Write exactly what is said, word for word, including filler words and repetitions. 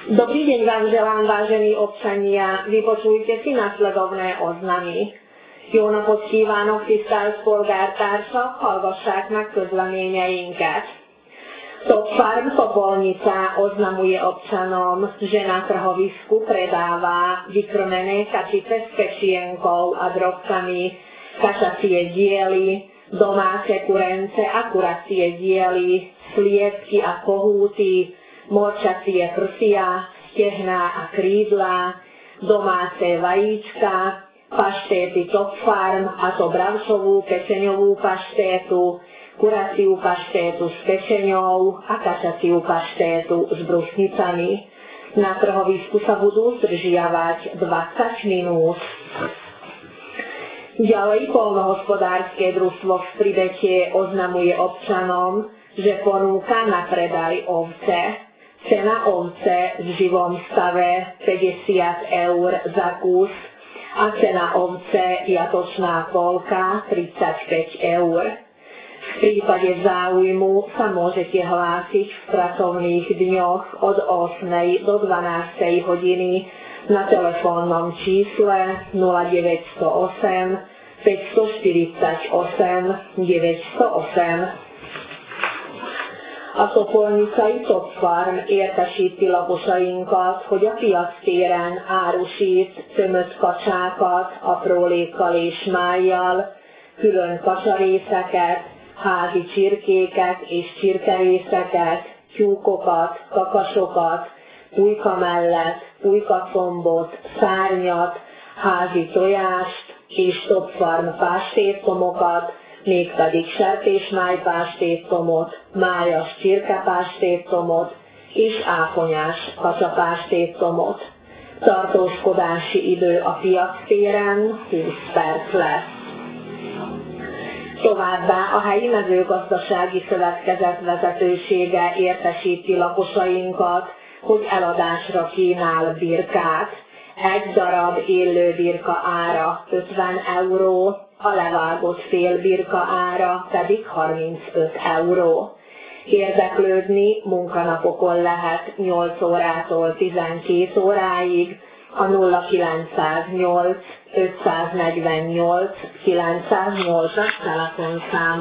Dobrý deň vám želám, vážení občania, vypočujte si nasledovné oznamy. Jó napot kívánok, tisztelt polgártársak, hallgassák meg közleményeinket. Top Farm Topolnica oznamuje občanom, že na trhovisku predáva vykrmené kačice s pečienkou a drobkami, kačacie diely, domáce kurence a kuracie diely, sliepky a kohúty, morčacie prsia, stehná a krídla, domáce vajíčka, paštéty Top Farm, a to bravčovú pečeňovú paštétu, kuraciu paštétu s pečeňou a kačaciu paštétu s brusnicami. Na trhovisku sa budú zdržiavať dvadsať minút. Ďalej poľnohospodárske družstvo v Stribete oznamuje občanom, že ponúka na predaj ovce. Cena ovce v živom stave päťdesiat eur za kus a cena ovce jatočná polka tridsaťpäť eur. V prípade záujmu sa môžete hlásiť v pracovných dňoch od ôsmej do dvanástej hodiny na telefónnom čísle nula deväť nula osem päťstoštyridsaťosem deväťstoosem. A Topolnica i Top Farm értesíti lakosainkat, hogy a piactéren árusít tömött kacsákat aprólékkal és májjal, külön kacsarészeket, házi csirkéket és csirkerészeket, tyúkokat, kakasokat, pulyka mellett pulykacombot, szárnyat, házi tojást és Top Farm pástéttomokat, mégpedig sertésmájpástéttomot, májas csirkepástéttomot és áfonyás kacsapástéttomot. Tartózkodási idő a piactéren húsz perc lesz. Továbbá a helyi mezőgazdasági szövetkezet vezetősége értesíti lakosainkat, hogy eladásra kínál birkát. Egy darab élő birka ára ötven euró, a levágott fél birka ára pedig harmincöt euró. Érdeklődni munkanapokon lehet nyolc órától tizenkét óráig a nulla kilencszáznyolc ötszáznegyvennyolc kilencszáznyolcas telefonszámon.